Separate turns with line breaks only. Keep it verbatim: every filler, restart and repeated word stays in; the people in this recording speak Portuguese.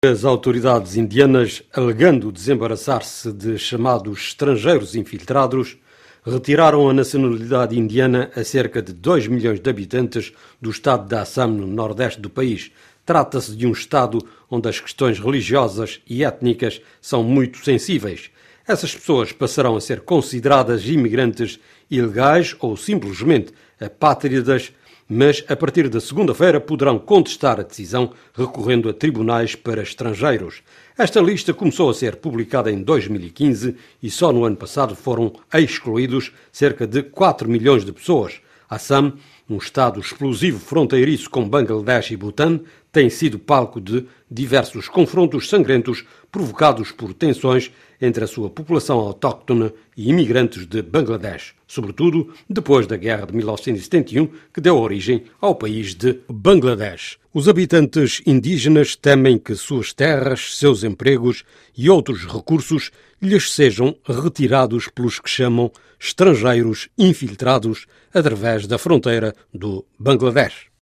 As autoridades indianas, alegando desembaraçar-se de chamados estrangeiros infiltrados, retiraram a nacionalidade indiana a cerca de dois milhões de habitantes do estado de Assam, no nordeste do país. Trata-se de um estado onde as questões religiosas e étnicas são muito sensíveis. Essas pessoas passarão a ser consideradas imigrantes ilegais ou simplesmente apátridas, mas a partir da segunda-feira poderão contestar a decisão recorrendo a tribunais para estrangeiros. Esta lista começou a ser publicada em dois mil e quinze e só no ano passado foram excluídos cerca de quatro milhões de pessoas. Assam, um estado explosivo fronteiriço com Bangladesh e Butão, tem sido palco de diversos confrontos sangrentos provocados por tensões entre a sua população autóctone e imigrantes de Bangladesh, sobretudo depois da Guerra de mil novecentos e setenta e um, que deu origem ao país de Bangladesh. Os habitantes indígenas temem que suas terras, seus empregos e outros recursos lhes sejam retirados pelos que chamam estrangeiros infiltrados através da fronteira do Bangladesh.